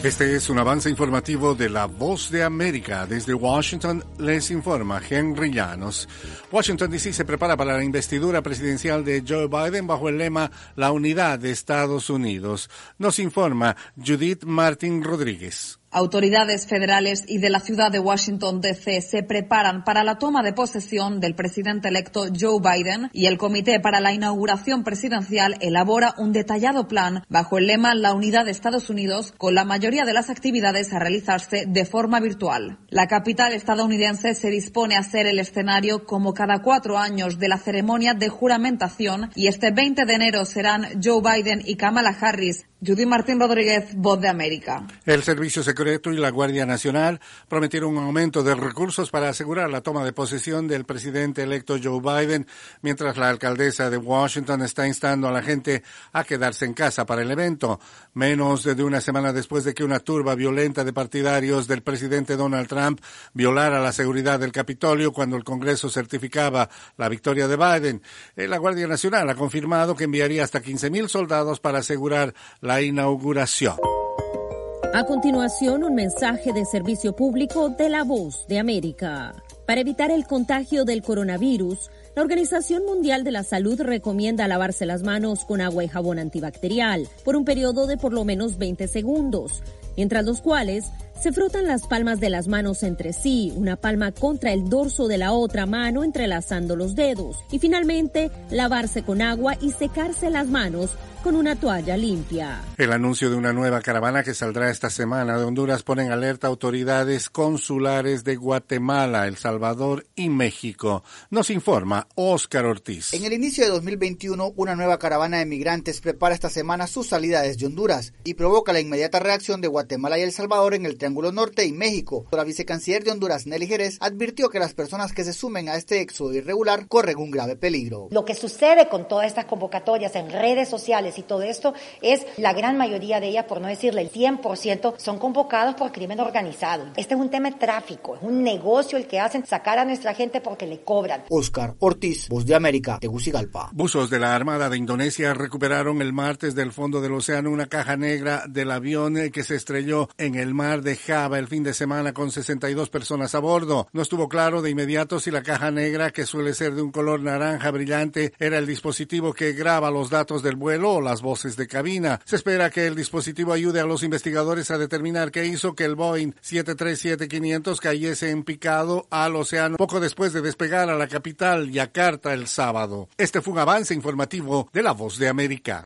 Este es un avance informativo de La Voz de América. Desde Washington les informa Henry Llanos. Washington, D.C. se prepara para la investidura presidencial de Joe Biden bajo el lema La unidad de Estados Unidos. Nos informa Judith Martín Rodríguez. Autoridades federales y de la ciudad de Washington, D.C. se preparan para la toma de posesión del presidente electo Joe Biden y el Comité para la Inauguración Presidencial elabora un detallado plan bajo el lema La unidad de Estados Unidos, con la mayoría de las actividades a realizarse de forma virtual. La capital estadounidense se dispone a ser el escenario, como cada 4 años, de la ceremonia de juramentación y este 20 de enero serán Joe Biden y Kamala Harris. Judy Martín Rodríguez, Voz de América. El Servicio Secreto y la Guardia Nacional prometieron un aumento de recursos para asegurar la toma de posesión del presidente electo Joe Biden, mientras la alcaldesa de Washington está instando a la gente a quedarse en casa para el evento. Menos de una semana después de que una turba violenta de partidarios del presidente Donald Trump violara la seguridad del Capitolio cuando el Congreso certificaba la victoria de Biden, la Guardia Nacional ha confirmado que enviaría hasta 15,000 soldados para asegurar la inauguración. A continuación, un mensaje de servicio público de La Voz de América. Para evitar el contagio del coronavirus, la Organización Mundial de la Salud recomienda lavarse las manos con agua y jabón antibacterial por un periodo de por lo menos 20 segundos, mientras los cuales se frotan las palmas de las manos entre sí, una palma contra el dorso de la otra mano entrelazando los dedos, y finalmente lavarse con agua y secarse las manos con una toalla limpia. El anuncio de una nueva caravana que saldrá esta semana de Honduras pone en alerta autoridades consulares de Guatemala, El Salvador y México. Nos informa Óscar Ortiz. En el inicio de 2021, una nueva caravana de migrantes prepara esta semana su salida desde Honduras y provoca la inmediata reacción de Guatemala y El Salvador en el Triángulo Norte y México. La vicecanciller de Honduras, Nelly Jerez, advirtió que las personas que se sumen a este éxodo irregular corren un grave peligro. Lo que sucede con todas estas convocatorias en redes sociales y todo esto es la gran mayoría de ellas, por no decirle el 100%, son convocados por crimen organizado. Este es un tema de tráfico, es un negocio el que hacen sacar a nuestra gente porque le cobran. Óscar Ortiz, Voz de América, Tegucigalpa. Buzos de la Armada de Indonesia recuperaron el martes del fondo del océano una caja negra del avión que se estrelló en el mar de Java el fin de semana con 62 personas a bordo. No estuvo claro de inmediato si la caja negra, que suele ser de un color naranja brillante, era el dispositivo que graba los datos del vuelo o las voces de cabina. Se espera que el dispositivo ayude a los investigadores a determinar qué hizo que el Boeing 737-500 cayese en picado al océano poco después de despegar a la capital, Yakarta, el sábado. Este fue un avance informativo de La Voz de América.